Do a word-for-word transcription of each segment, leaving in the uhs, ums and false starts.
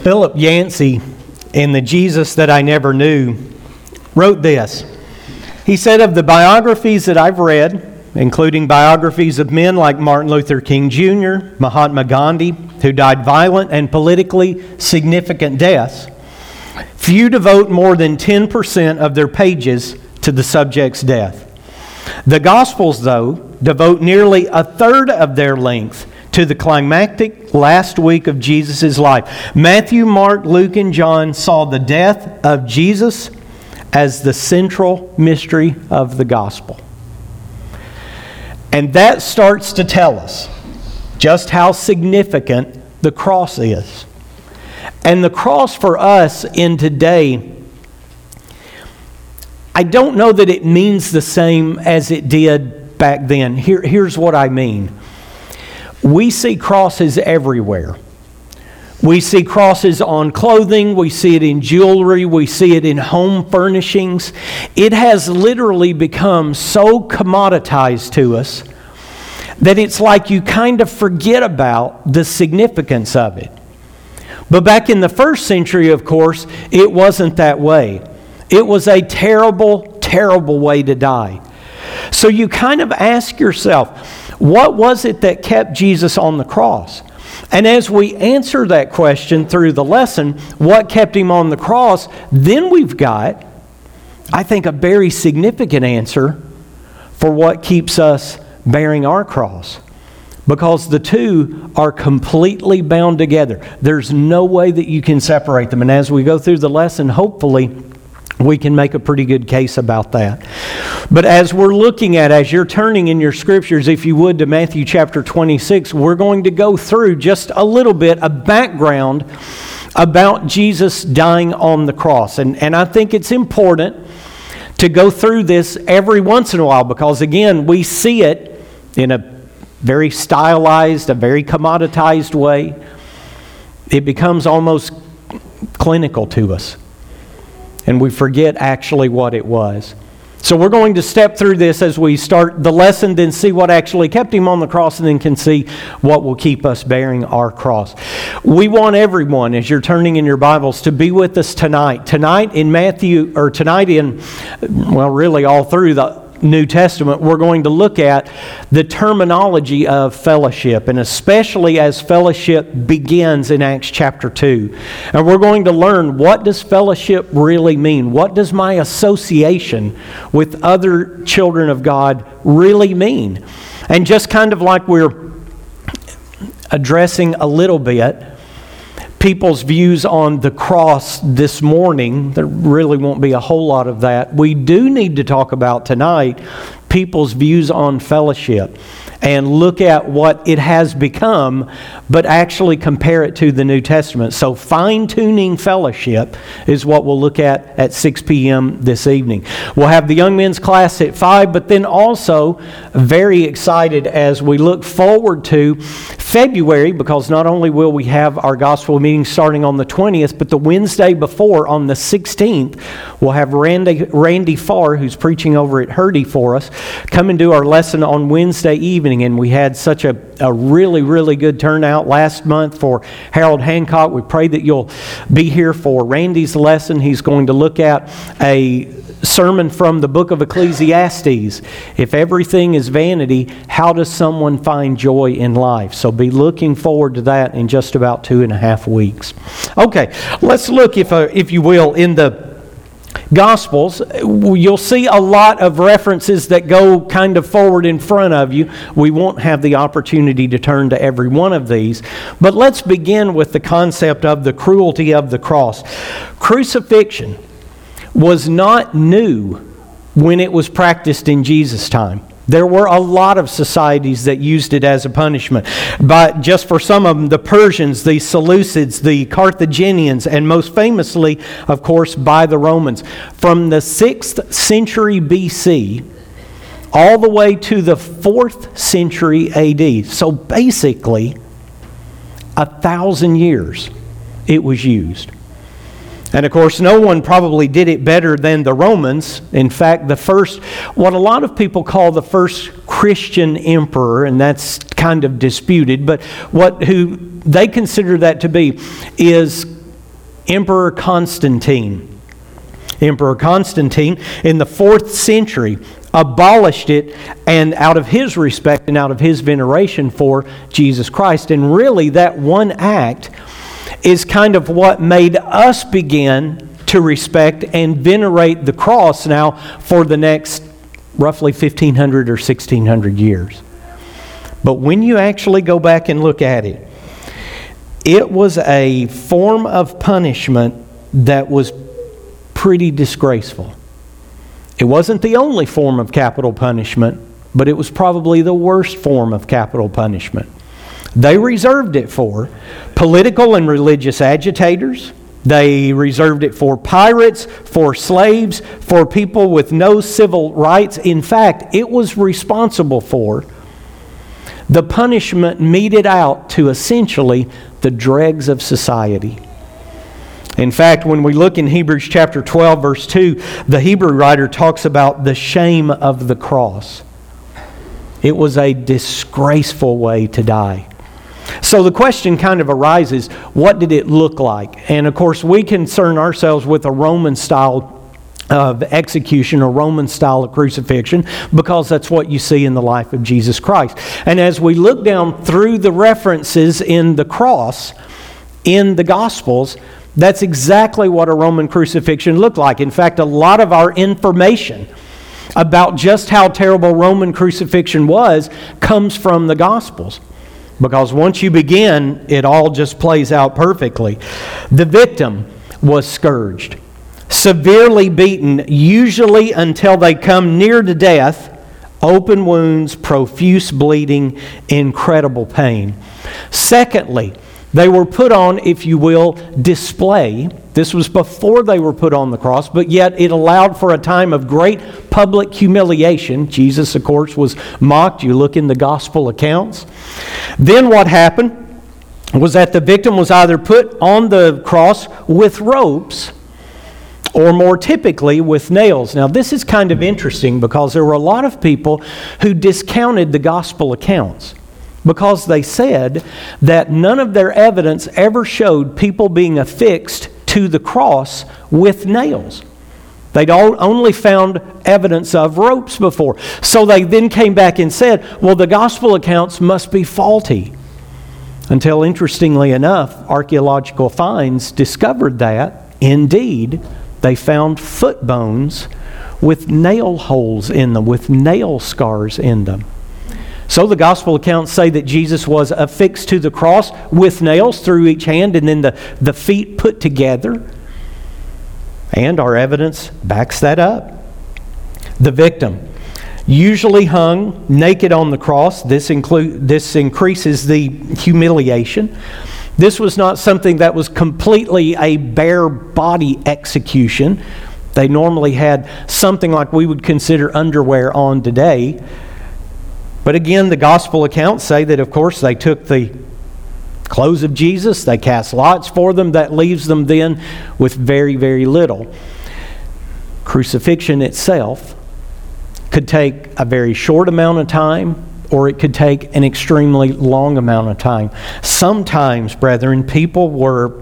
Philip Yancey, in The Jesus That I Never Knew, wrote this. He said, of the biographies that I've read, including biographies of men like Martin Luther King Junior, Mahatma Gandhi, who died violent and politically significant deaths, few devote more than ten percent of their pages to the subject's death. The Gospels, though, devote nearly a third of their length to the climactic last week of Jesus' life. Matthew, Mark, Luke, and John saw the death of Jesus as the central mystery of the Gospel. And that starts to tell us just how significant the cross is. And the cross for us in today, I don't know that it means the same as it did back then. Here, here's what I mean. We see crosses everywhere. We see crosses on clothing, we see it in jewelry, we see it in home furnishings. It has literally become so commoditized to us that it's like you kind of forget about the significance of it. But back in the first century, of course, it wasn't that way. It was a terrible, terrible way to die. So you kind of ask yourself, what was it that kept Jesus on the cross? And as we answer that question through the lesson, what kept him on the cross, then we've got, I think, a very significant answer for what keeps us bearing our cross. Because the two are completely bound together. There's no way that you can separate them. And as we go through the lesson, hopefully, we can make a pretty good case about that. But as we're looking at, as you're turning in your scriptures, if you would, to Matthew chapter twenty-six, we're going to go through just a little bit of background about Jesus dying on the cross. And, and I think it's important to go through this every once in a while because, again, we see it in a very stylized, a very commoditized way. It becomes almost clinical to us. And we forget actually what it was. So we're going to step through this as we start the lesson, then see what actually kept him on the cross, and then can see what will keep us bearing our cross. We want everyone, as you're turning in your Bibles, to be with us tonight. Tonight in Matthew, or tonight in, well, really all through the New Testament, we're going to look at the terminology of fellowship, and especially as fellowship begins in Acts chapter two. And we're going to learn, what does fellowship really mean? What does my association with other children of God really mean? And just kind of like we're addressing a little bit people's views on the cross this morning, there really won't be a whole lot of that. We do need to talk about tonight people's views on fellowship and look at what it has become, but actually compare it to the New Testament. So fine-tuning fellowship is what we'll look at at six p.m. this evening. We'll have the young men's class at five, but then also very excited as we look forward to February, because not only will we have our gospel meeting starting on the twentieth, but the Wednesday before, on the sixteenth, we'll have Randy, Randy Farr, who's preaching over at Hurdy for us, come and do our lesson on Wednesday evening. And we had such a, a really, really good turnout last month for Harold Hancock. We pray that you'll be here for Randy's lesson. He's going to look at a sermon from the book of Ecclesiastes. If everything is vanity, how does someone find joy in life? So be looking forward to that in just about two and a half weeks. Okay, let's look, if uh, if you will, in the Gospels. You'll see a lot of references that go kind of forward in front of you. We won't have the opportunity to turn to every one of these, but let's begin with the concept of the cruelty of the cross. Crucifixion was not new when it was practiced in Jesus' time. There were a lot of societies that used it as a punishment. But just for some of them, the Persians, the Seleucids, the Carthaginians, and most famously, of course, by the Romans. From the sixth century B C all the way to the fourth century A D. So basically, a thousand years it was used. And of course, no one probably did it better than the Romans. In fact, the first, what a lot of people call the first Christian emperor, and that's kind of disputed, but what who they consider that to be is Emperor Constantine. Emperor Constantine in the fourth century abolished it, and out of his respect and out of his veneration for Jesus Christ. And really that one act is kind of what made us begin to respect and venerate the cross now for the next roughly fifteen hundred or sixteen hundred years. But when you actually go back and look at it, it was a form of punishment that was pretty disgraceful. It wasn't the only form of capital punishment, but it was probably the worst form of capital punishment. They reserved it for political and religious agitators. They reserved it for pirates, for slaves, for people with no civil rights. In fact, it was responsible for the punishment meted out to essentially the dregs of society. In fact, when we look in Hebrews chapter twelve, verse two, the Hebrew writer talks about the shame of the cross. It was a disgraceful way to die. So the question kind of arises, what did it look like? And of course, we concern ourselves with a Roman style of execution, a Roman style of crucifixion, because that's what you see in the life of Jesus Christ. And as we look down through the references in the cross, in the Gospels, that's exactly what a Roman crucifixion looked like. In fact, a lot of our information about just how terrible Roman crucifixion was comes from the Gospels. Because once you begin, it all just plays out perfectly. The victim was scourged, severely beaten, usually until they come near to death, open wounds, profuse bleeding, incredible pain. Secondly, they were put on, if you will, display. This was before they were put on the cross, but yet it allowed for a time of great public humiliation. Jesus, of course, was mocked. You look in the gospel accounts. Then what happened was that the victim was either put on the cross with ropes or more typically with nails. Now, this is kind of interesting because there were a lot of people who discounted the gospel accounts, because they said that none of their evidence ever showed people being affixed to the cross with nails. They'd only found evidence of ropes before. So they then came back and said, well, the gospel accounts must be faulty. Until, interestingly enough, archaeological finds discovered that, indeed, they found foot bones with nail holes in them, with nail scars in them. So the gospel accounts say that Jesus was affixed to the cross with nails through each hand and then the, the feet put together. And our evidence backs that up. The victim, usually hung naked on the cross. This, include, this increases the humiliation. This was not something that was completely a bare body execution. They normally had something like we would consider underwear on today. But again, the gospel accounts say that, of course, they took the clothes of Jesus, they cast lots for them. That leaves them then with very, very little. Crucifixion itself could take a very short amount of time, or it could take an extremely long amount of time. Sometimes, brethren, people were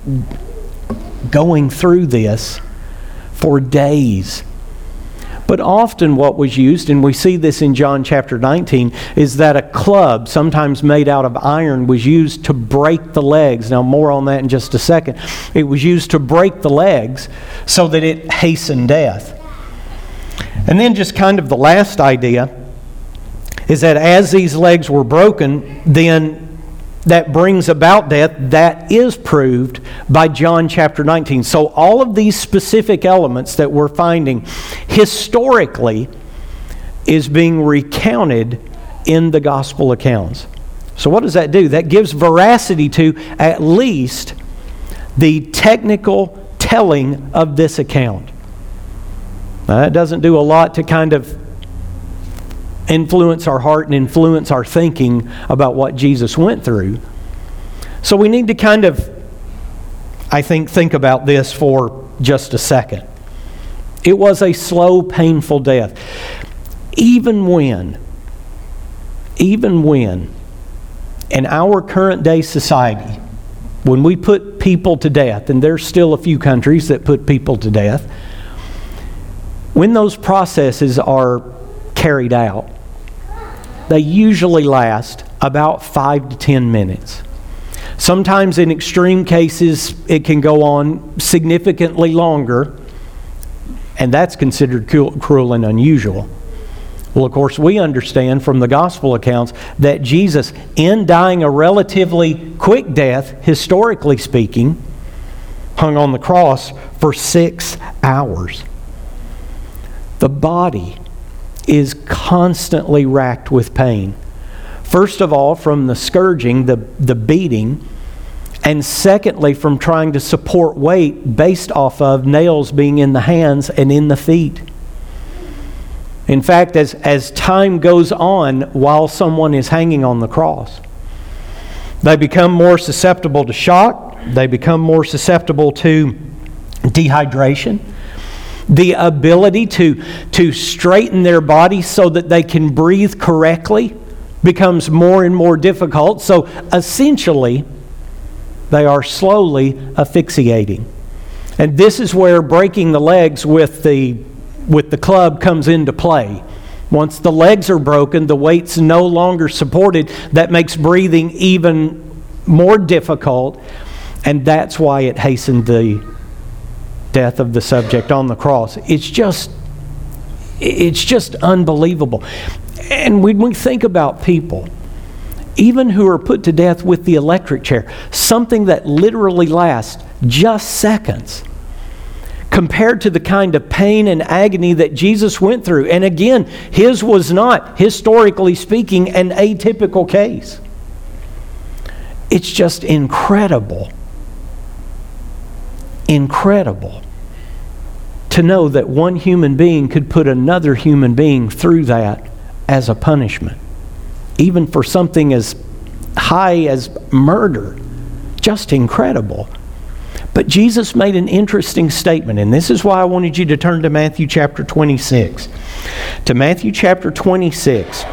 going through this for days. But often what was used, and we see this in John chapter nineteen, is that a club, sometimes made out of iron, was used to break the legs. Now, more on that in just a second. It was used to break the legs so that it hastened death. And then just kind of the last idea is that as these legs were broken, then that brings about death. That is proved by John chapter nineteen. So all of these specific elements that we're finding historically is being recounted in the gospel accounts. So what does that do? That gives veracity to at least the technical telling of this account. Now, that doesn't do a lot to kind of influence our heart and influence our thinking about what Jesus went through. So we need to kind of, I think, think about this for just a second. It was a slow, painful death. Even when, even when, in our current day society, when we put people to death, and there's still a few countries that put people to death, when those processes are carried out, they usually last about five to ten minutes. Sometimes in extreme cases, it can go on significantly longer, and that's considered cruel and unusual. Well, of course, we understand from the gospel accounts that Jesus, in dying a relatively quick death, historically speaking, hung on the cross for six hours. The body is constantly racked with pain. First of all, from the scourging, the, the beating, and secondly, from trying to support weight based off of nails being in the hands and in the feet. In fact, as, as time goes on while someone is hanging on the cross, they become more susceptible to shock. They become more susceptible to dehydration. The ability to, to straighten their body so that they can breathe correctly becomes more and more difficult. So essentially, they are slowly asphyxiating. And this is where breaking the legs with the with the club comes into play. Once the legs are broken, the weight's no longer supported. That makes breathing even more difficult, and that's why it hastened the death of the subject on the cross. It's just it's just unbelievable. And when we think about people, even who are put to death with the electric chair, something that literally lasts just seconds, compared to the kind of pain and agony that Jesus went through. And again, his was not, historically speaking, an atypical case. It's just incredible, incredible to know that one human being could put another human being through that as a punishment, even for something as high as murder. Just incredible. But Jesus made an interesting statement, and this is why I wanted you to turn to Matthew chapter twenty-six. To Matthew chapter twenty-six.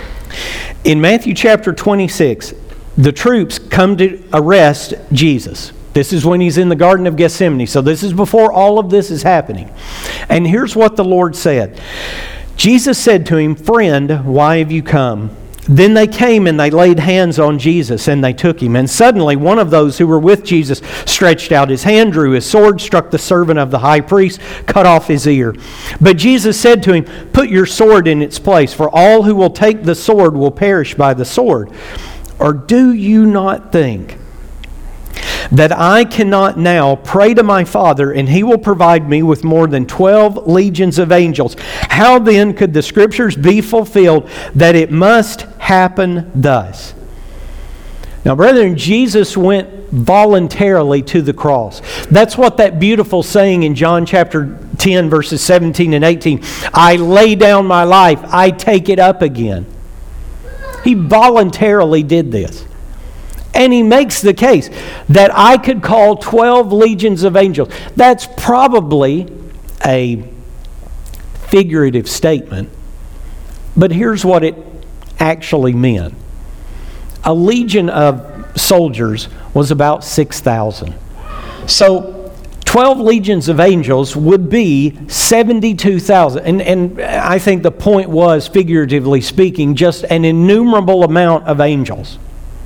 In Matthew chapter twenty-six, the troops come to arrest Jesus. This is when he's in the Garden of Gethsemane. So this is before all of this is happening. And here's what the Lord said. Jesus said to him, "Friend, why have you come?" Then they came and they laid hands on Jesus and they took him. And suddenly one of those who were with Jesus stretched out his hand, drew his sword, struck the servant of the high priest, cut off his ear. But Jesus said to him, "Put your sword in its place, for all who will take the sword will perish by the sword. Or do you not think that I cannot now pray to my Father, and He will provide me with more than twelve legions of angels? How then could the Scriptures be fulfilled that it must happen thus?" Now, brethren, Jesus went voluntarily to the cross. That's what that beautiful saying in John chapter ten, verses seventeen and eighteen, "I lay down my life, I take it up again." He voluntarily did this. And he makes the case that I could call twelve legions of angels. That's probably a figurative statement, but here's what it actually meant. A legion of soldiers was about six thousand. So twelve legions of angels would be seventy-two thousand. And, and I think the point was, figuratively speaking, just an innumerable amount of angels.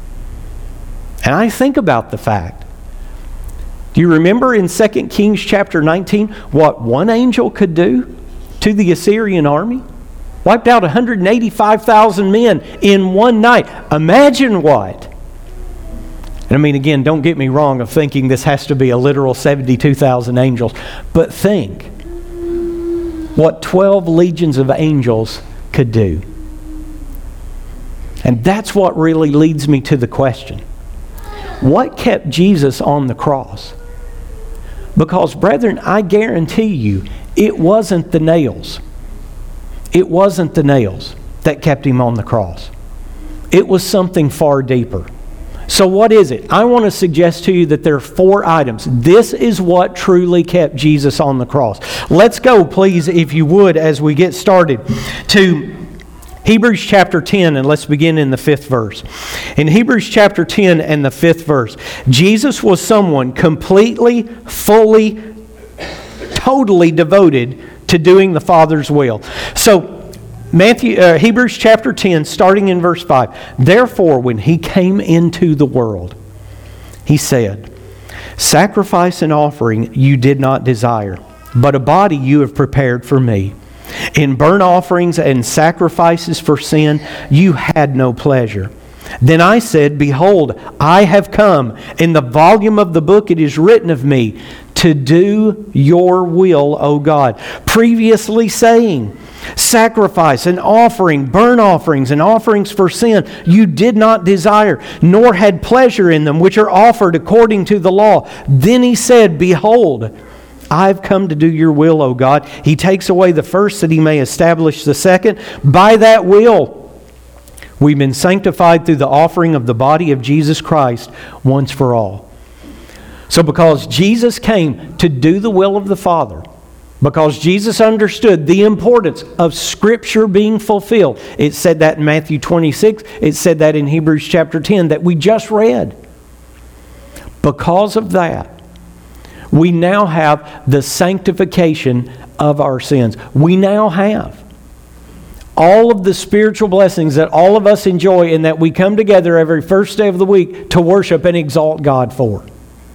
And I think about the fact. Do you remember in Second Kings chapter nineteen what one angel could do to the Assyrian army? Wiped out one hundred eighty-five thousand men in one night. Imagine what. And I mean, again, don't get me wrong of thinking this has to be a literal seventy-two thousand angels. But think what twelve legions of angels could do. And that's what really leads me to the question. What kept Jesus on the cross? Because, brethren, I guarantee you, it wasn't the nails. It wasn't the nails that kept him on the cross. It was something far deeper. So what is it? I want to suggest to you that there are four items. This is what truly kept Jesus on the cross. Let's go, please, if you would, as we get started, to Hebrews chapter ten, and let's begin in the fifth verse. In Hebrews chapter ten and the fifth verse, Jesus was someone completely, fully, totally devoted to doing the Father's will. So, Matthew, uh, Hebrews chapter ten, starting in verse five. Therefore, when He came into the world, He said, sacrifice and offering you did not desire, but a body you have prepared for me. In burnt offerings and sacrifices for sin you had no pleasure. Then I said, behold, I have come. In the volume of the book it is written of me, to do your will, O God. Previously saying, sacrifice and offering, burnt offerings and offerings for sin, you did not desire, nor had pleasure in them, which are offered according to the law. Then He said, behold, I've come to do your will, O God. He takes away the first that He may establish the second. By that will, we've been sanctified through the offering of the body of Jesus Christ once for all. So because Jesus came to do the will of the Father, because Jesus understood the importance of Scripture being fulfilled, it said that in Matthew twenty-six, it said that in Hebrews chapter ten that we just read. Because of that, we now have the sanctification of our sins. We now have all of the spiritual blessings that all of us enjoy and that we come together every first day of the week to worship and exalt God for.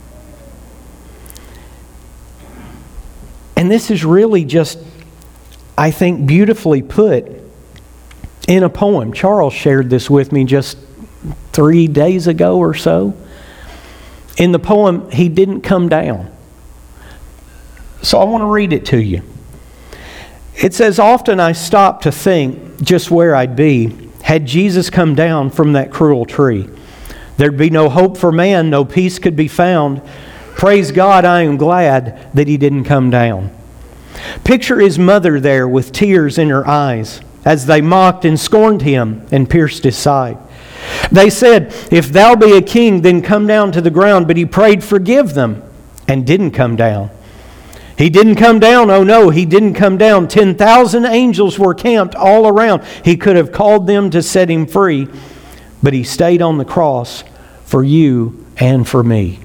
And this is really just, I think, beautifully put in a poem. Charles shared this with me just three days ago or so. In the poem, He didn't come down. So I want to read it to you. It says, often I stop to think just where I'd be had Jesus come down from that cruel tree. There'd be no hope for man, no peace could be found. Praise God, I am glad that He didn't come down. Picture His mother there with tears in her eyes as they mocked and scorned Him and pierced His side. They said, if thou be a king, then come down to the ground. But He prayed, forgive them, and didn't come down. He didn't come down. Oh no, He didn't come down. Ten thousand angels were camped all around. He could have called them to set Him free, but He stayed on the cross for you and for me.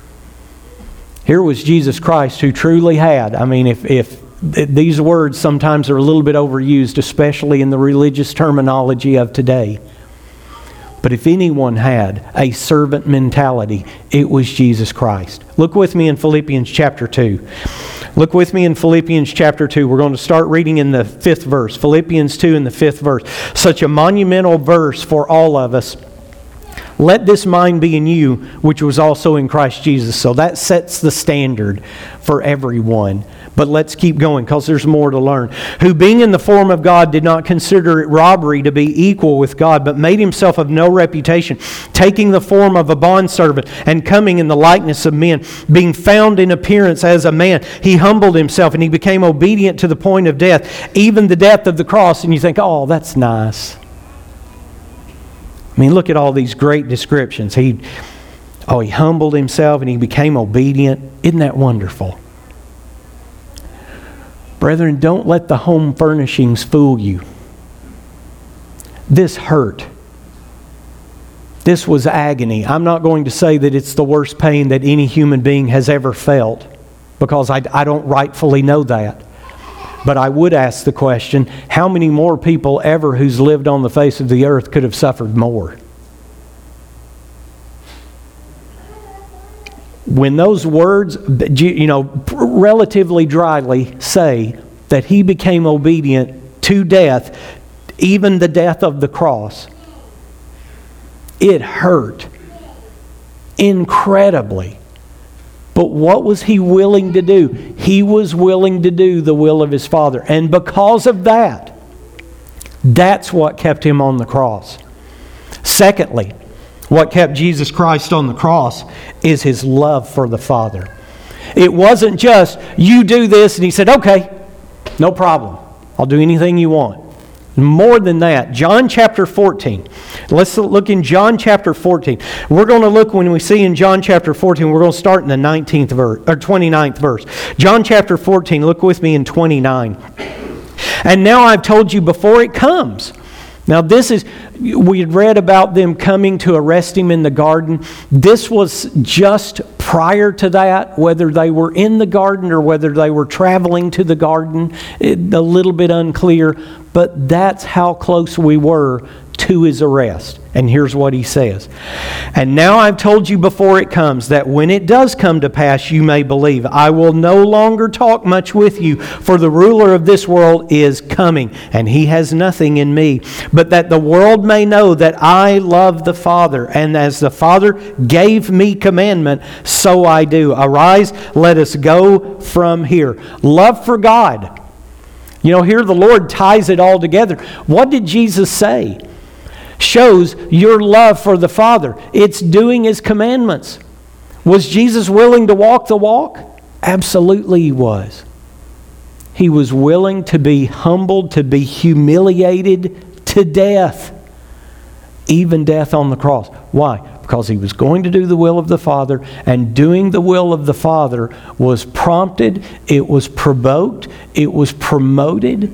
Here was Jesus Christ who truly had, I mean, if, if these words sometimes are a little bit overused, especially in the religious terminology of today. But if anyone had a servant mentality, it was Jesus Christ. Look with me in Philippians chapter two. Look with me in Philippians chapter two. We're going to start reading in the fifth verse. Philippians two in the fifth verse. Such a monumental verse for all of us. Let this mind be in you, which was also in Christ Jesus. So that sets the standard for everyone. But let's keep going because there's more to learn. Who being in the form of God did not consider it robbery to be equal with God, but made Himself of no reputation, taking the form of a bondservant and coming in the likeness of men, being found in appearance as a man, He humbled Himself and He became obedient to the point of death, even the death of the cross. And you think, oh, that's nice. I mean, look at all these great descriptions. He, oh, He humbled Himself and He became obedient. Isn't that wonderful? Brethren, don't let the home furnishings fool you. This hurt. This was agony. I'm not going to say that it's the worst pain that any human being has ever felt, because I, I don't rightfully know that. But I would ask the question, how many more people ever who's lived on the face of the earth could have suffered more? When those words, you know, relatively dryly say that He became obedient to death, even the death of the cross, it hurt incredibly. But what was He willing to do? He was willing to do the will of His Father. And because of that, that's what kept Him on the cross. Secondly, what kept Jesus Christ on the cross is His love for the Father. It wasn't just, you do this, and He said, okay, no problem. I'll do anything you want. More than that, John chapter fourteen. Let's look in John chapter fourteen. We're going to look when we see in John chapter fourteen, we're going to start in the nineteenth verse, or twenty-ninth verse. John chapter fourteen, look with me in twenty-nine. And now I've told you before it comes, Now this is, we had read about them coming to arrest him in the garden. This was just prior to that, whether they were in the garden or whether they were traveling to the garden, it, a little bit unclear, but that's how close we were to his arrest. And here's what he says. And now I've told you before it comes, that when it does come to pass, you may believe. I will no longer talk much with you, for the ruler of this world is coming, and he has nothing in me. But that the world may know that I love the Father, and as the Father gave me commandment, so I do. Arise, let us go from here. Love for God. You know, here the Lord ties it all together. What did Jesus say? Shows your love for the Father. It's doing His commandments. Was Jesus willing to walk the walk? Absolutely He was. He was willing to be humbled, to be humiliated to death. Even death on the cross. Why? Because He was going to do the will of the Father, and doing the will of the Father was prompted, it was provoked, it was promoted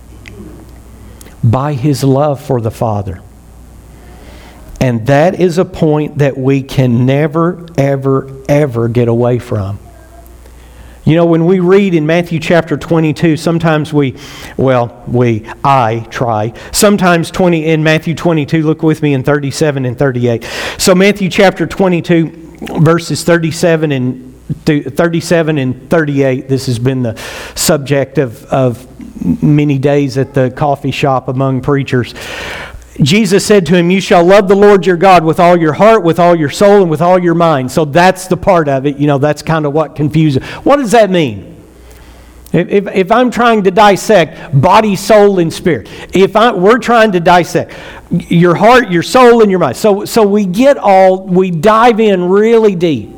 by His love for the Father. And that is a point that we can never, ever, ever get away from. You know, when we read in Matthew chapter twenty-two, sometimes we, well, we, I try. Sometimes twenty in Matthew twenty-two, look with me in thirty-seven and thirty-eight. So Matthew chapter twenty-two, verses thirty-seven and thirty-seven and thirty-eight. This has been the subject of, of many days at the coffee shop among preachers. Jesus said to him, you shall love the Lord your God with all your heart, with all your soul, and with all your mind. So that's the part of it. You know, that's kind of what confuses. What does that mean? If, if, if I'm trying to dissect body, soul, and spirit, if I, we're trying to dissect your heart, your soul, and your mind. So, so we get all, we dive in really deep,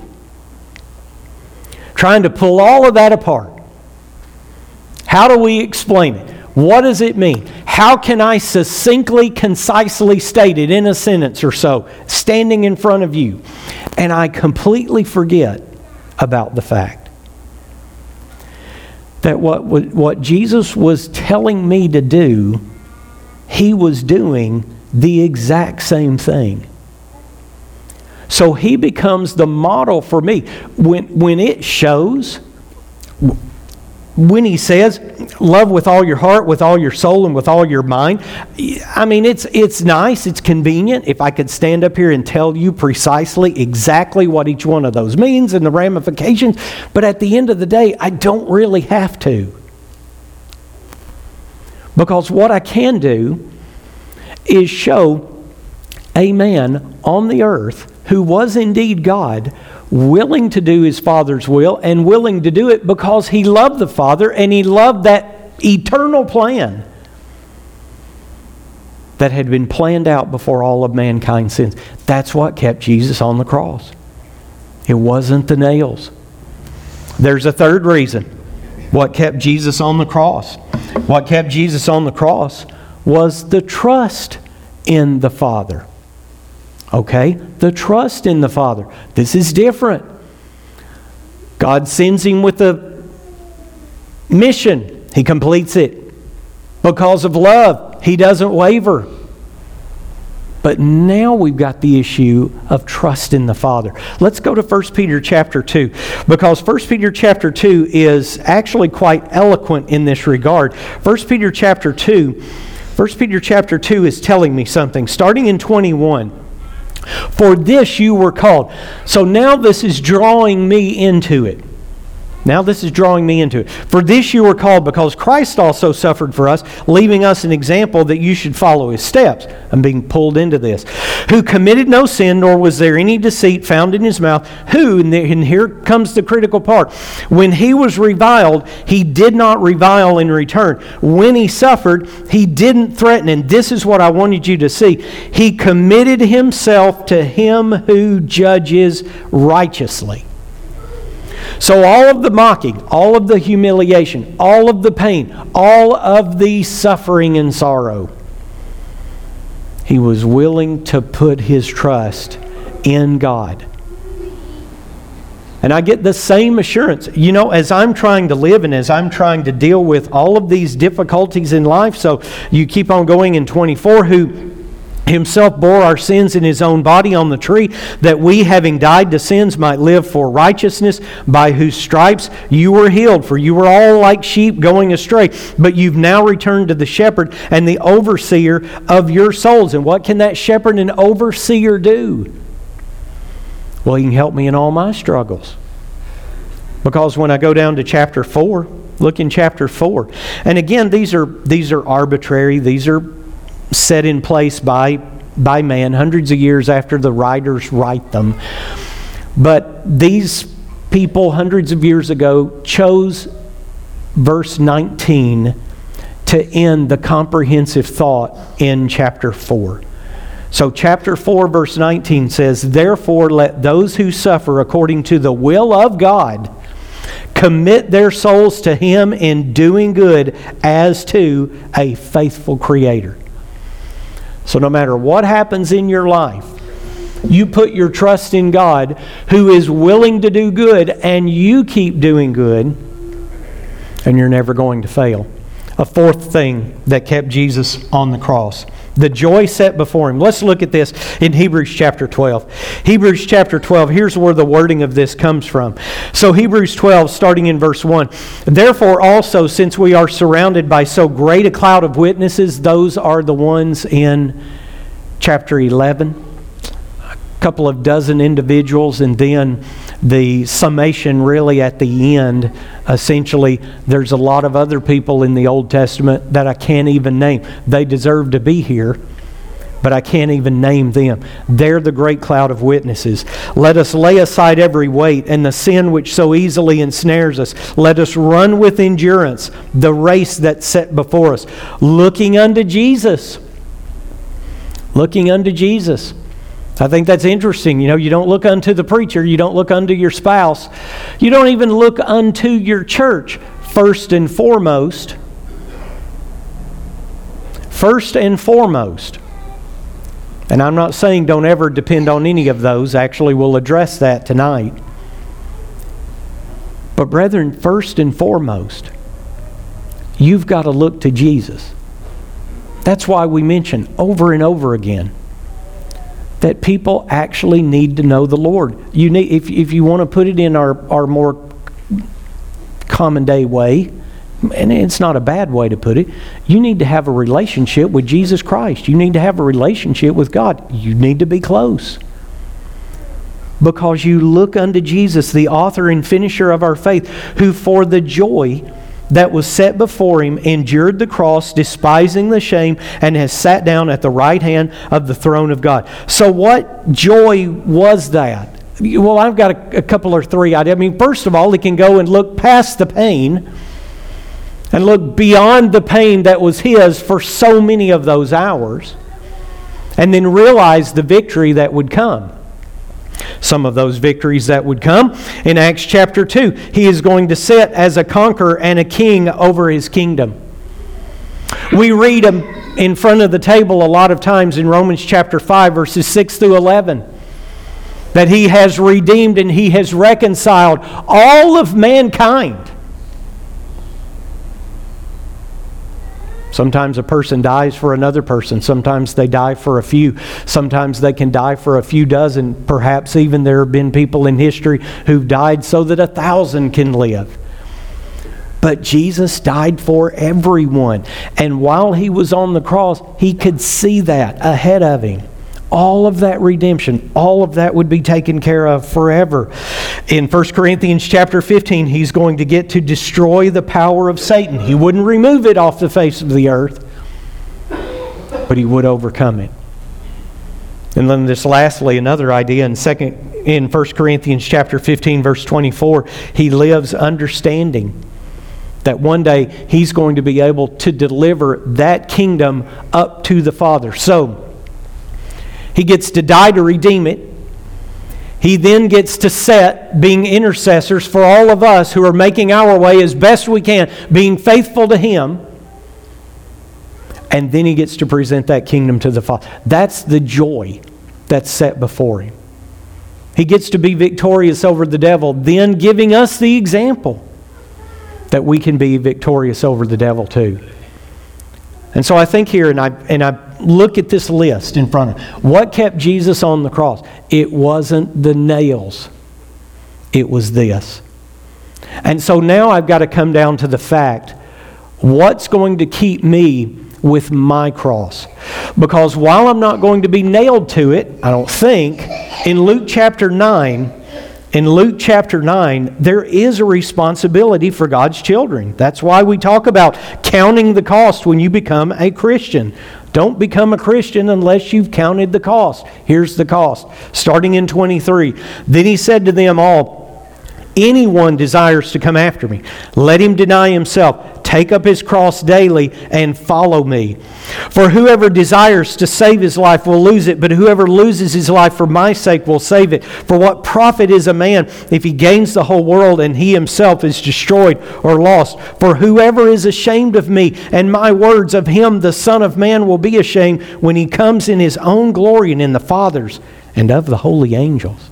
trying to pull all of that apart. How do we explain it? What does it mean? How can I succinctly, concisely state it in a sentence or so, standing in front of you, and I completely forget about the fact that what, what Jesus was telling me to do, He was doing the exact same thing. So He becomes the model for me. When, when it shows, when He says, love with all your heart, with all your soul, and with all your mind. I mean, it's it's nice, it's convenient. If I could stand up here and tell you precisely exactly what each one of those means and the ramifications, but at the end of the day, I don't really have to. Because what I can do is show a man on the earth who was indeed God, willing to do His Father's will, and willing to do it because He loved the Father and He loved that eternal plan that had been planned out before all of mankind's sins. That's what kept Jesus on the cross. It wasn't the nails. There's a third reason what kept Jesus on the cross. What kept Jesus on the cross was the trust in the Father. Okay? The trust in the Father. This is different. God sends Him with a mission. He completes it. Because of love, He doesn't waver. But now we've got the issue of trust in the Father. Let's go to First Peter chapter two. Because First Peter chapter two is actually quite eloquent in this regard. First Peter chapter two, First Peter chapter two is telling me something. Starting in twenty-one. For this you were called. So now this is drawing me into it. Now this is drawing me into it. For this you were called, because Christ also suffered for us, leaving us an example that you should follow His steps. I'm being pulled into this. Who committed no sin, nor was there any deceit found in His mouth. Who, and here comes the critical part, when He was reviled, He did not revile in return. When He suffered, He didn't threaten. And this is what I wanted you to see. He committed Himself to Him who judges righteously. So all of the mocking, all of the humiliation, all of the pain, all of the suffering and sorrow, He was willing to put His trust in God. And I get the same assurance. You know, as I'm trying to live and as I'm trying to deal with all of these difficulties in life, so you keep on going in twenty-four, who himself bore our sins in his own body on the tree, that we, having died to sins, might live for righteousness, by whose stripes you were healed. For you were all like sheep going astray, but you've now returned to the shepherd and the overseer of your souls. And what can that shepherd and overseer do? Well, he can help me in all my struggles. Because when I go down to chapter four, look in chapter four. And again, these are these are arbitrary. These are set in place by, by man, hundreds of years after the writers write them. But these people, hundreds of years ago, chose verse nineteen to end the comprehensive thought in chapter four. So chapter four, verse nineteen says, "Therefore let those who suffer according to the will of God commit their souls to Him in doing good as to a faithful Creator." So no matter what happens in your life, you put your trust in God, who is willing to do good, and you keep doing good, and you're never going to fail. A fourth thing that kept Jesus on the cross: the joy set before Him. Let's look at this in Hebrews chapter twelve. Hebrews chapter twelve, here's where the wording of this comes from. So Hebrews twelve, starting in verse one. "Therefore also, since we are surrounded by so great a cloud of witnesses," those are the ones in chapter eleven. A couple of dozen individuals, and then the summation really at the end. Essentially, there's a lot of other people in the Old Testament that I can't even name. They deserve to be here, but I can't even name them. They're the great cloud of witnesses. "Let us lay aside every weight and the sin which so easily ensnares us. Let us run with endurance the race that's set before us, looking unto Jesus." Looking unto Jesus. I think that's interesting. You know, you don't look unto the preacher. You don't look unto your spouse. You don't even look unto your church. First and foremost. First and foremost. And I'm not saying don't ever depend on any of those. Actually, we'll address that tonight. But brethren, first and foremost, you've got to look to Jesus. That's why we mention over and over again that people actually need to know the Lord. You need, if if you want to put it in our, our more common day way, and it's not a bad way to put it, you need to have a relationship with Jesus Christ. You need to have a relationship with God. You need to be close. Because you look unto Jesus, the author and finisher of our faith, who for the joy that was set before Him endured the cross, despising the shame, and has sat down at the right hand of the throne of God. So what joy was that? Well, I've got a, a couple or three ideas. I mean, first of all, He can go and look past the pain and look beyond the pain that was His for so many of those hours, and then realize the victory that would come. Some of those victories that would come. In Acts chapter two, He is going to sit as a conqueror and a king over His kingdom. We read Him in front of the table a lot of times in Romans chapter five, verses six through eleven. That He has redeemed and He has reconciled all of mankind. Sometimes a person dies for another person. Sometimes they die for a few. Sometimes they can die for a few dozen. Perhaps even there have been people in history who've died so that a thousand can live. But Jesus died for everyone. And while He was on the cross, He could see that ahead of Him. All of that redemption, all of that would be taken care of forever. In First Corinthians chapter fifteen, He's going to get to destroy the power of Satan. He wouldn't remove it off the face of the earth, but He would overcome it. And then this lastly, another idea in second in First Corinthians chapter fifteen, verse twenty-four, He lives understanding that one day He's going to be able to deliver that kingdom up to the Father. So He gets to die to redeem it. He then gets to set being intercessors for all of us who are making our way as best we can, being faithful to Him. And then He gets to present that kingdom to the Father. That's the joy that's set before Him. He gets to be victorious over the devil, then giving us the example that we can be victorious over the devil too. And so I think here, and I and I look at this list in front of me. What kept Jesus on the cross? It wasn't the nails. It was this. And so now I've got to come down to the fact, what's going to keep me with my cross? Because while I'm not going to be nailed to it, I don't think, in Luke chapter nine, in Luke chapter nine, there is a responsibility for God's children. That's why we talk about counting the cost when you become a Christian. Don't become a Christian unless you've counted the cost. Here's the cost. Starting in twenty-three. Then he said to them all, anyone desires to come after me, let him deny himself, take up his cross daily, and follow me. For whoever desires to save his life will lose it, but whoever loses his life for my sake will save it. For what profit is a man if he gains the whole world and he himself is destroyed or lost? For whoever is ashamed of me and my words, of him the Son of Man will be ashamed when he comes in his own glory and in the Father's and of the holy angels.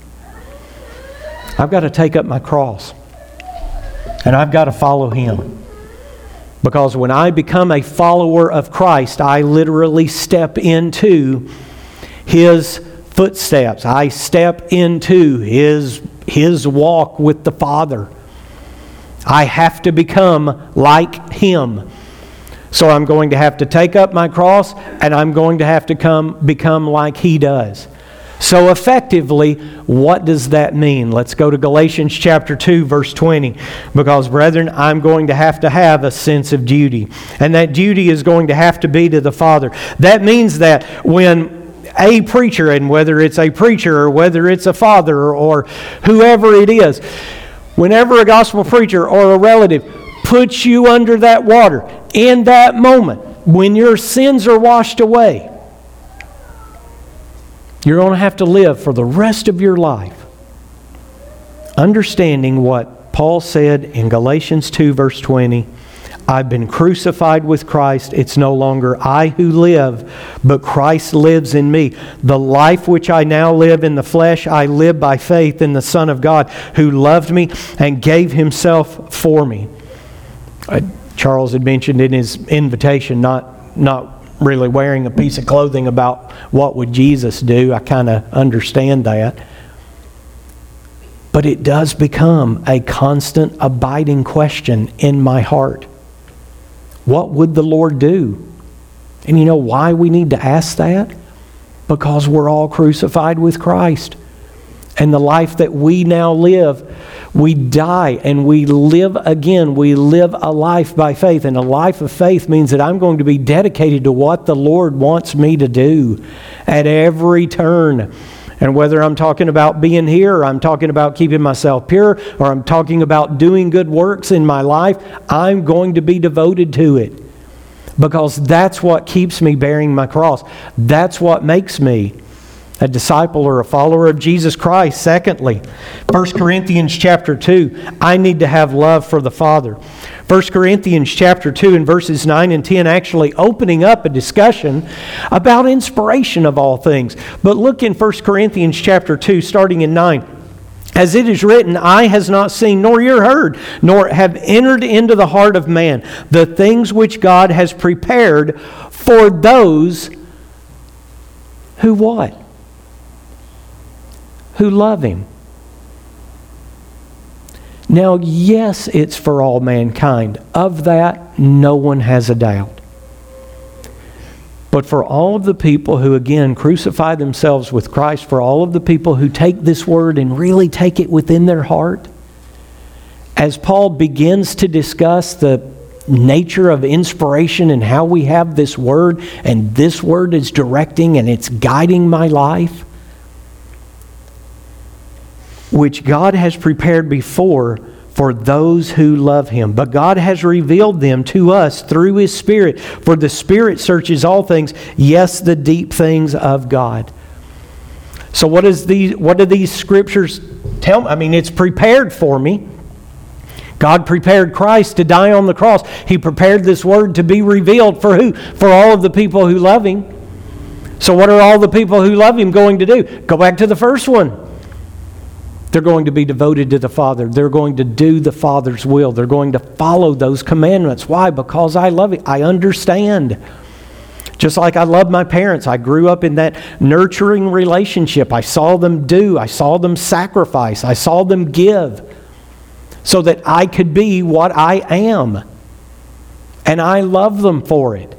I've got to take up my cross, and I've got to follow him. Because when I become a follower of Christ, I literally step into his footsteps. I step into his, his walk with the Father. I have to become like him. So I'm going to have to take up my cross, and I'm going to have to come become like he does. So effectively, what does that mean? Let's go to Galatians chapter two, verse twenty. Because, brethren, I'm going to have to have a sense of duty. And that duty is going to have to be to the Father. That means that when a preacher, and whether it's a preacher or whether it's a father or whoever it is, whenever a gospel preacher or a relative puts you under that water, in that moment, when your sins are washed away, you're going to have to live for the rest of your life understanding what Paul said in Galatians two, verse twenty. I've been crucified with Christ. It's no longer I who live, but Christ lives in me. The life which I now live in the flesh, I live by faith in the Son of God who loved me and gave himself for me. Uh, Charles had mentioned in his invitation, not not really wearing a piece of clothing about what would Jesus do. I kind of understand that. But it does become a constant abiding question in my heart. What would the Lord do? And you know why we need to ask that? Because we're all crucified with Christ. And the life that we now live, we die and we live again. We live a life by faith. And a life of faith means that I'm going to be dedicated to what the Lord wants me to do at every turn. And whether I'm talking about being here, or I'm talking about keeping myself pure, or I'm talking about doing good works in my life, I'm going to be devoted to it. Because that's what keeps me bearing my cross. That's what makes me a disciple or a follower of Jesus Christ. Secondly, First Corinthians chapter two, I need to have love for the Father. First Corinthians chapter two and verses nine and ten actually opening up a discussion about inspiration of all things. But look in First Corinthians chapter two, starting in nine. As it is written, eye has not seen, nor ear heard, nor have entered into the heart of man the things which God has prepared for those who what? Who love him. Now, yes, it's for all mankind. Of that, no one has a doubt. But for all of the people who, again, crucify themselves with Christ, for all of the people who take this word and really take it within their heart, as Paul begins to discuss the nature of inspiration and how we have this word, and this word is directing and it's guiding my life, which God has prepared before for those who love him. But God has revealed them to us through his Spirit. For the Spirit searches all things, yes, the deep things of God. So what is the what do these scriptures tell me? I mean, it's prepared for me. God prepared Christ to die on the cross. He prepared this word to be revealed for who? For all of the people who love him. So what are all the people who love him going to do? Go back to the first one. They're going to be devoted to the Father. They're going to do the Father's will. They're going to follow those commandments. Why? Because I love it. I understand. Just like I love my parents. I grew up in that nurturing relationship. I saw them do. I saw them sacrifice. I saw them give so that I could be what I am. And I love them for it.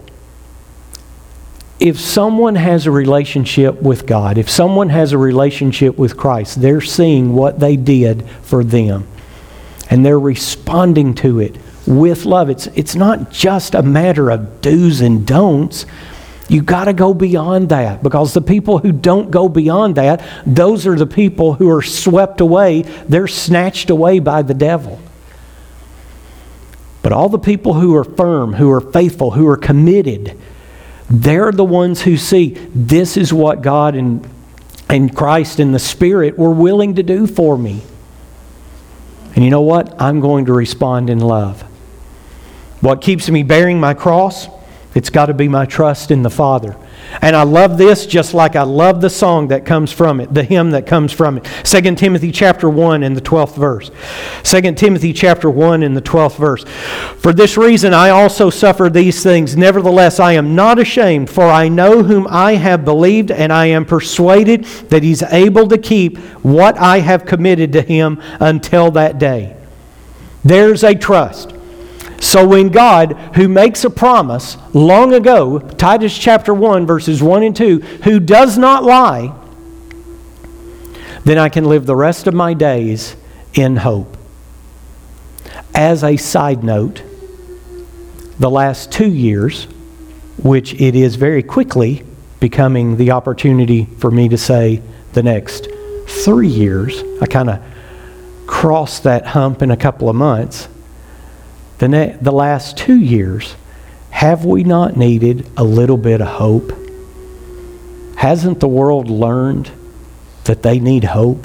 If someone has a relationship with God, if someone has a relationship with Christ, they're seeing what they did for them. And they're responding to it with love. It's, it's not just a matter of do's and don'ts. You've got to go beyond that, because the people who don't go beyond that, those are the people who are swept away. They're snatched away by the devil. But all the people who are firm, who are faithful, who are committed, they're the ones who see this is what God and, and Christ and the Spirit were willing to do for me. And you know what? I'm going to respond in love. What keeps me bearing my cross? It's got to be my trust in the Father. And I love this just like I love the song that comes from it, the hymn that comes from it. Second Timothy chapter one and the twelfth verse. Second Timothy chapter one and the twelfth verse. For this reason I also suffer these things. Nevertheless, I am not ashamed, for I know whom I have believed, and I am persuaded that He's able to keep what I have committed to Him until that day. There's a trust. So when God, who makes a promise long ago, Titus chapter one, verses one and two, who does not lie, then I can live the rest of my days in hope. As a side note, the last two years, which it is very quickly becoming the opportunity for me to say the next three years, I kind of crossed that hump in a couple of months. The, ne- the last two years, have we not needed a little bit of hope? Hasn't the world learned that they need hope?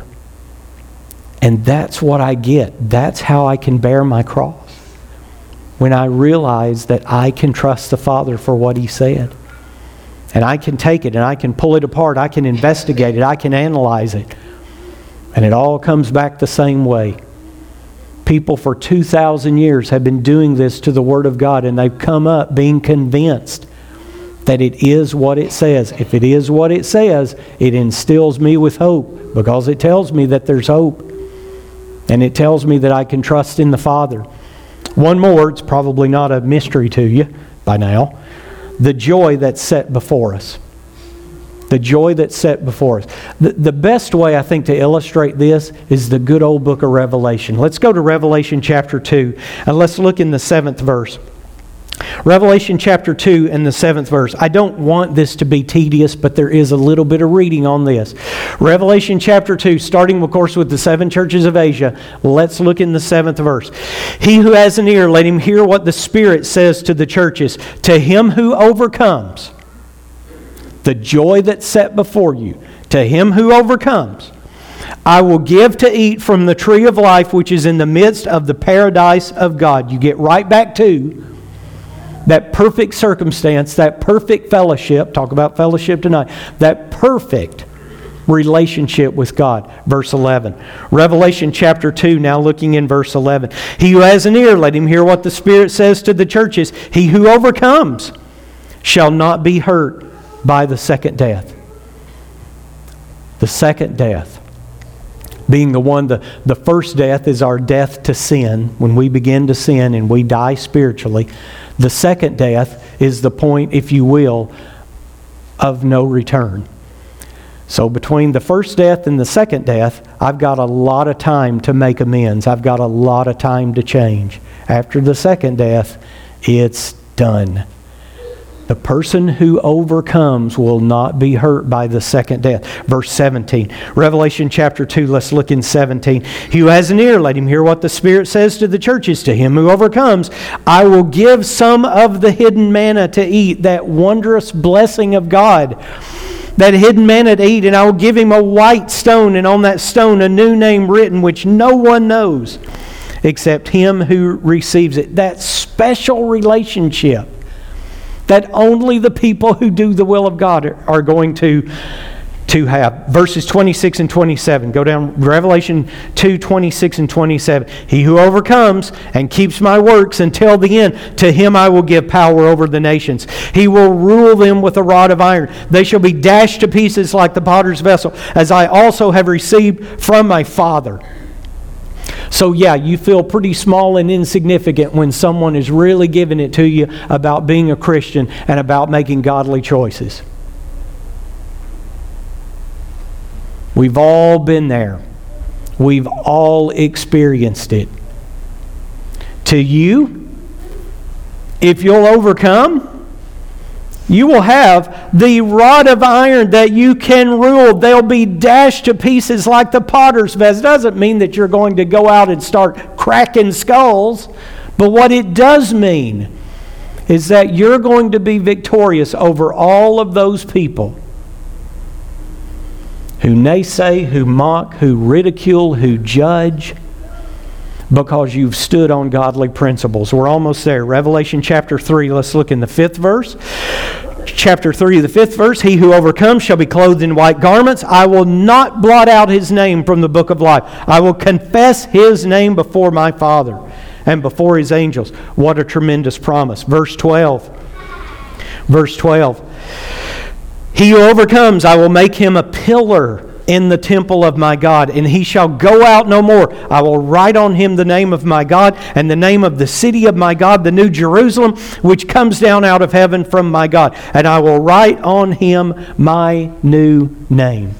And that's what I get. That's how I can bear my cross. When I realize that I can trust the Father for what He said. And I can take it and I can pull it apart. I can investigate it. I can analyze it. And it all comes back the same way. People for two thousand years have been doing this to the Word of God, and they've come up being convinced that it is what it says. If it is what it says, it instills me with hope, because it tells me that there's hope. And it tells me that I can trust in the Father. One more, it's probably not a mystery to you by now. The joy that's set before us. The joy that's set before us. The, the best way, I think, to illustrate this is the good old book of Revelation. Let's go to Revelation chapter two, and let's look in the seventh verse. Revelation chapter two and the seventh verse. I don't want this to be tedious, but there is a little bit of reading on this. Revelation chapter two, starting, of course, with the seven churches of Asia. Let's look in the seventh verse. He who has an ear, let him hear what the Spirit says to the churches. To him who overcomes, the joy that's set before you, to him who overcomes, I will give to eat from the tree of life which is in the midst of the paradise of God. You get right back to that perfect circumstance, that perfect fellowship. Talk about fellowship tonight. That perfect relationship with God. Verse eleven. Revelation chapter two, now looking in verse eleven. He who has an ear, let him hear what the Spirit says to the churches. He who overcomes shall not be hurt by the second death. The second death. Being the one, the, the first death is our death to sin. When we begin to sin and we die spiritually. The second death is the point, if you will, of no return. So between the first death and the second death, I've got a lot of time to make amends. I've got a lot of time to change. After the second death, it's done. The person who overcomes will not be hurt by the second death. Verse seventeen. Revelation chapter two, let's look in seventeen. He who has an ear, let him hear what the Spirit says to the churches. To him who overcomes, I will give some of the hidden manna to eat, that wondrous blessing of God. That hidden manna to eat, and I will give him a white stone, and on that stone a new name written, which no one knows except him who receives it. That special relationship that only the people who do the will of God are going to, to have. Verses twenty-six and twenty-seven. Go down, Revelation two, twenty-six and twenty-seven. He who overcomes and keeps my works until the end, to him I will give power over the nations. He will rule them with a rod of iron. They shall be dashed to pieces like the potter's vessel, as I also have received from my Father. So yeah, you feel pretty small and insignificant when someone is really giving it to you about being a Christian and about making godly choices. We've all been there. We've all experienced it. To you, if you'll overcome, you will have the rod of iron that you can rule. They'll be dashed to pieces like the potter's vessel. It doesn't mean that you're going to go out and start cracking skulls. But what it does mean is that you're going to be victorious over all of those people who naysay, who mock, who ridicule, who judge, because you've stood on godly principles. We're almost there. Revelation chapter three, let's look in the fifth verse. Chapter three, the fifth verse. He who overcomes shall be clothed in white garments. I will not blot out his name from the book of life. I will confess his name before my Father and before his angels. What a tremendous promise. Verse twelve. Verse twelve. He who overcomes, I will make him a pillar in the temple of my God, and he shall go out no more. I will write on him the name of my God and the name of the city of my God, the new Jerusalem, which comes down out of heaven from my God. And I will write on him my new name.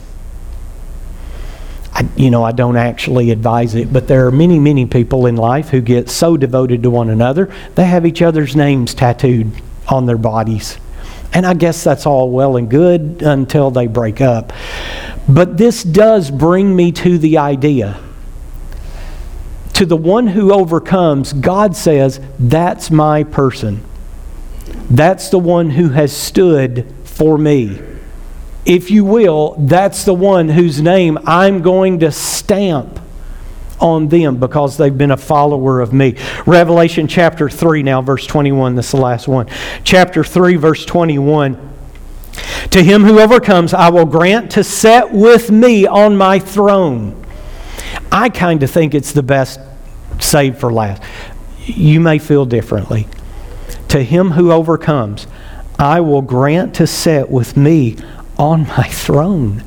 I, you know, I don't actually advise it, but there are many, many people in life who get so devoted to one another, they have each other's names tattooed on their bodies. And I guess that's all well and good until they break up. But this does bring me to the idea. To the one who overcomes, God says, that's my person. That's the one who has stood for me. If you will, that's the one whose name I'm going to stamp on them because they've been a follower of me. Revelation chapter three now, verse twenty-one. This is the last one. Chapter three, verse twenty-one. To him who overcomes, I will grant to sit with me on my throne. I kind of think it's the best saved for last. You may feel differently. To him who overcomes, I will grant to sit with me on my throne.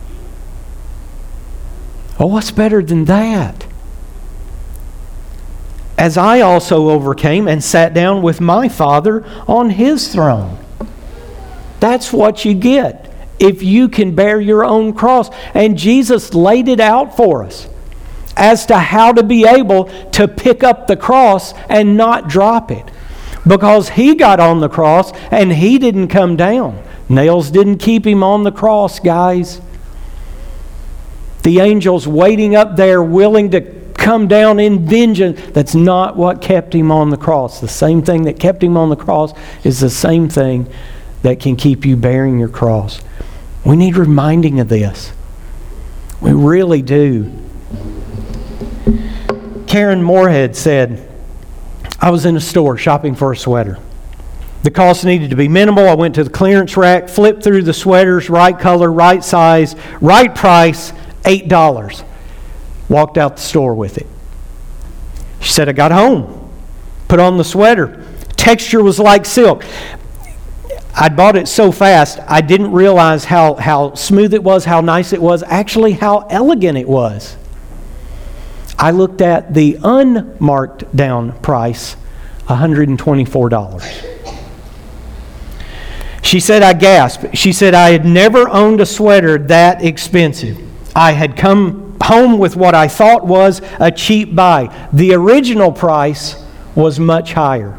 Oh, what's better than that? As I also overcame and sat down with my Father on his throne. That's what you get if you can bear your own cross. And Jesus laid it out for us as to how to be able to pick up the cross and not drop it. Because he got on the cross and he didn't come down. Nails didn't keep him on the cross, guys. The angels waiting up there willing to come down in vengeance. That's not what kept him on the cross. The same thing that kept him on the cross is the same thing that can keep you bearing your cross. We need reminding of this. We really do. Karen Moorhead said, I was in a store shopping for a sweater. The cost needed to be minimal. I went to the clearance rack, flipped through the sweaters, right color, right size, right price, eight dollars. Walked out the store with it. She said, I got home, put on the sweater. Texture was like silk. I bought it so fast, I didn't realize how, how smooth it was, how nice it was, actually how elegant it was. I looked at the unmarked down price, one hundred twenty-four dollars. She said, I gasped. She said, I had never owned a sweater that expensive. I had come home with what I thought was a cheap buy. The original price was much higher.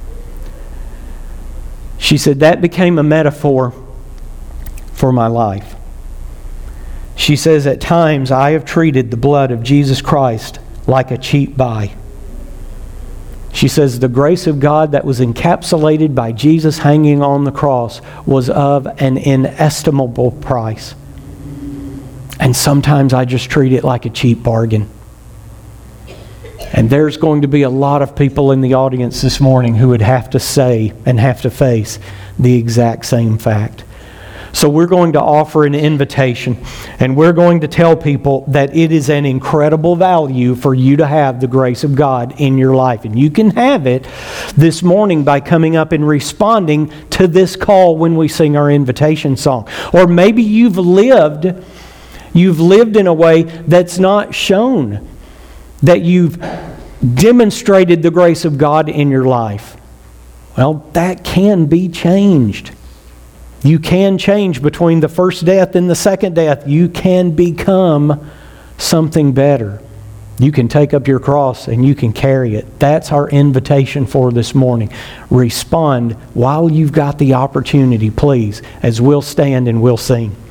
She said, that became a metaphor for my life. She says, at times I have treated the blood of Jesus Christ like a cheap buy. She says, the grace of God that was encapsulated by Jesus hanging on the cross was of an inestimable price. And sometimes I just treat it like a cheap bargain. And there's going to be a lot of people in the audience this morning who would have to say and have to face the exact same fact. So we're going to offer an invitation, and we're going to tell people that it is an incredible value for you to have the grace of God in your life. And you can have it this morning by coming up and responding to this call when we sing our invitation song. Or maybe you've lived, you've lived in a way that's not shown that you've demonstrated the grace of God in your life. Well, that can be changed. You can change between the first death and the second death. You can become something better. You can take up your cross and you can carry it. That's our invitation for this morning. Respond while you've got the opportunity, please, as we'll stand and we'll sing.